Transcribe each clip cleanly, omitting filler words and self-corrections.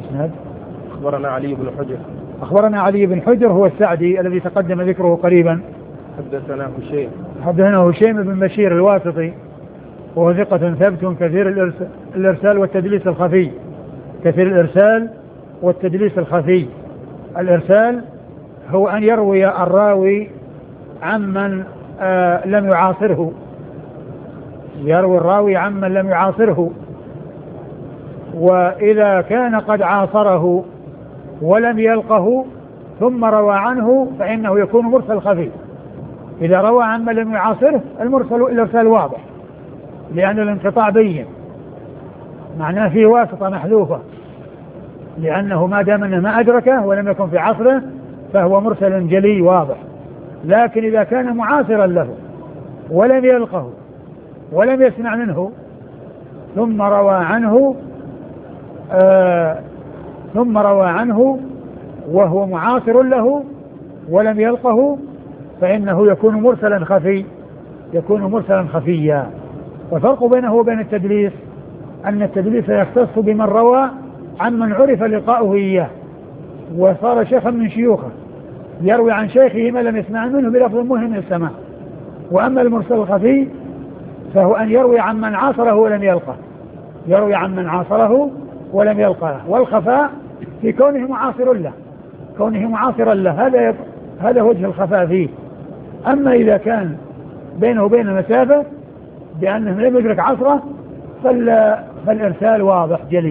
الإسناد. أخبرنا علي بن حجر. أخبرنا علي بن حجر هو السعدي الذي تقدم ذكره قريبا. حدثنا هشيم بن بشير الواسطي وهو ثقة ثبت كثير الإرسال والتدليس الخفي. كثير الإرسال والتدليس الخفي. الإرسال هو أن يروي الراوي عمن لم يعاصره، يروي الراوي عمن لم يعاصره، وإذا كان قد عاصره ولم يلقه ثم روى عنه فإنه يكون مرسل خفي. إذا روى عمن لم يعاصره الإرسال واضح لأن الانقطاع بين، معناه فيه واسطة محذوفة، لأنه ما دام أنه ما أدركه ولم يكن في عصره فهو مرسل جلي واضح. لكن إذا كان معاصرا له ولم يلقه ولم يسمع منه ثم روى عنه وهو معاصر له ولم يلقه فإنه يكون مرسلا خفي، يكون مرسلا خفيا. والفرق بينه وبين التدليس أن التدليس يختص بمن روى عمن عرف لقاؤه إياه وصار شيخا من شيوخه، يروي عن شيخه ما لم يسمع منه بلفظ مهم السماع. وأما المرسل الخفي فهو أن يروي عمن عاصره ولم يلقه، يروي عمن عاصره ولم يلقه، والخفاء في كونه معاصر له، كونه معاصرا له، هذا وجه الخفاء فيه. أما إذا كان بينه وبين مسافة بأنه لم يدرك عصره فالإرسال واضح جلي.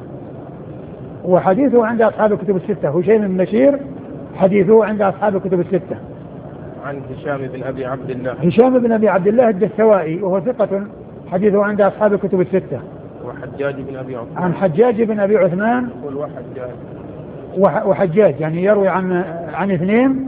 وحديثه عند أصحاب الكتب الستة. هشيم بن بشير حديثه عند أصحاب الكتب الستة. عن هشام بن أبي عبد الله. هشام بن أبي عبد الله الدستوائي وهو ثقة حديثه عند أصحاب الكتب الستة. وحجاج بن أبي عثمان. عن حجاج بن أبي عثمان. وحجاج يعني يروي عن اثنين.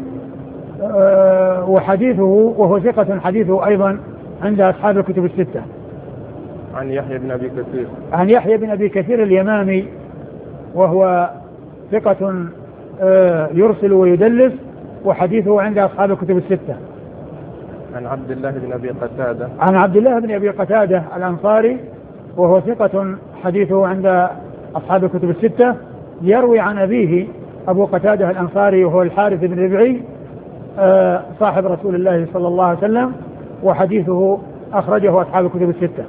وحديثه وهو ثقة حديثه أيضا عند أصحاب الكتب الستة. عن يحيى بن أبي كثير. عن يحيى بن أبي كثير اليمامي وهو ثقة يرسل ويدلس وحديثه عند أصحاب الكتب الستة. عن عبد الله بن أبي قتادة. عن عبد الله بن أبي قتادة الأنصاري وهو ثقة حديثه عند أصحاب الكتب الستة، يروي عن أبيه أبو قتادة الأنصاري وهو الحارث بن ربعي صاحب رسول الله صلى الله عليه وسلم، وحديثه أخرجه أصحاب الكتب الستة.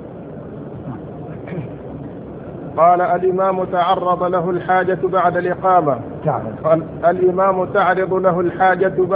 قال الإمام تعرض له الحاجة بعد الإقامة. الإمام تعرض له الحاجة